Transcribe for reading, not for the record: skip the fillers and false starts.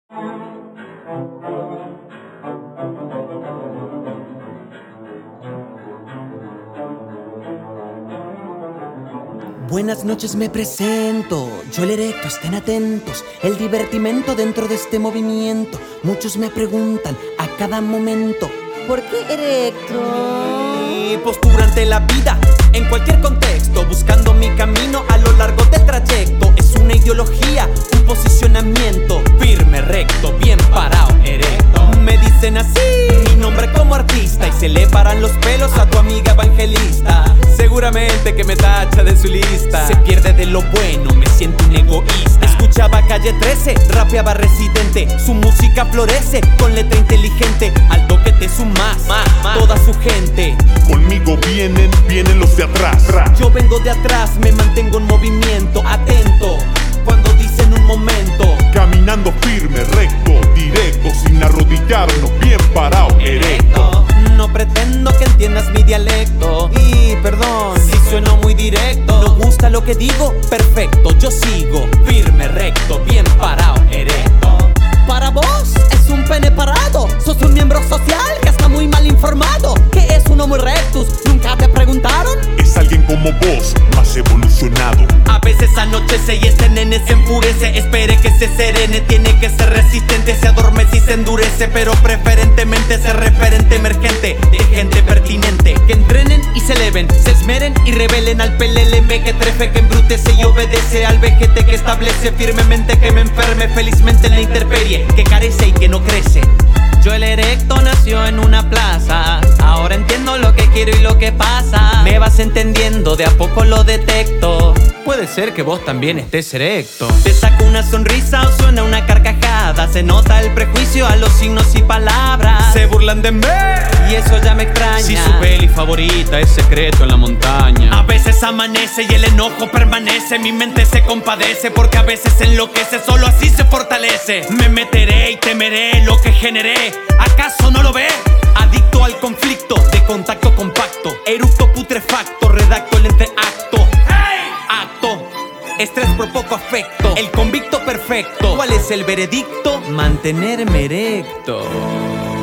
Buenas noches, me presento, yo el erecto, estén atentos, el divertimento dentro de este movimiento. Muchos me preguntan a cada momento, ¿por qué erecto? Mi postura ante la vida, en cualquier contexto, buscando mi camino a lo largo del trayecto. Es una ideología, un posicionamiento, firme, recto, bien parado, erecto. Me dicen así, mi nombre como artista, y se le paran los pelos a tu amiga evangelista. Seguramente que me tacha de su lista. Se pierde de lo bueno, me siento un egoísta. Escuchaba Calle 13, rapeaba Residente. Su música florece con letra inteligente. Al toque te sumas, toda su gente. Conmigo vienen los de atrás. Yo vengo de atrás, me mantengo en movimiento, atento cuando dicen un momento. Caminando firme, recto, directo, sin arrodillarnos, bien parado, erecto. No pretendo que entiendas mi dialecto. Y perdón si sueno muy directo. ¿No gusta lo que digo? Perfecto, yo sigo firme, recto, bien parado, erecto. Para vos es un pene parado. Sos un miembro social que está muy mal informado. ¿Qué es un homo erectus? ¿Nunca te preguntaron? Es alguien como vos, más evolucionado. A veces anochece y este nene se enfurece. Espere que se serene, tiene que ser resistente. Se adormece y se endurece, pero preferentemente ser referente emergente de gente pertinente. Que entrenen y se eleven, se esmeren y revelen al peleleme que trefe, que embrutece y obedece al vejete que establece firmemente que me enferme felizmente en la intemperie, que carece y que no crece. Yo el erecto nació en una plaza. Ahora entiendo lo que quiero y lo que pasa. Me vas entendiendo, de a poco lo detecto. Puede ser que vos también estés erecto. Te saco una sonrisa o suena una carcajada. Se nota el prejuicio a los signos y palabras. Se burlan de mí y eso ya me extraña. Si su peli favorita es Secreto en la Montaña. A veces amanece y el enojo permanece. Mi mente se compadece porque a veces enloquece. Solo así se fortalece. Me meteré y temeré lo que generé. ¿Acaso no lo ve? Adicto al conflicto, de contacto compacto. Eructo putrefacto, redacto el entreacto. Acto, estrés por poco afecto. El convicto perfecto. ¿Cuál es el veredicto? Mantenerme erecto.